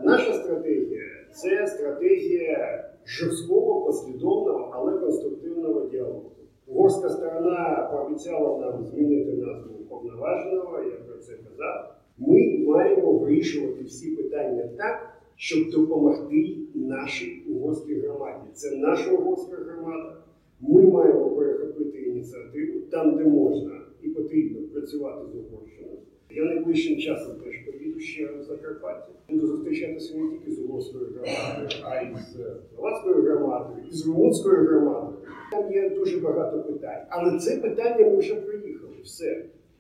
Наша стратегія – це стратегія жорсткого, послідовного, але конструктивного діалогу. Угорська сторона пообіцяла нам змінити назву повноваженого, я про це казав. Ми маємо вирішувати всі питання так, щоб допомогти нашій угорській громаді. Це наша угорська громада. Ми маємо перехопити ініціативу там, де можна і потрібно працювати з Угорщиною. Я найближчим часом теж поїду ще в Закарпаття. Буду зустрічатися не тільки з угорською громадою, а й з словацькою громадою, і з румунською громадою. Там є дуже багато питань. Але це питання ми вже проїхали. Все.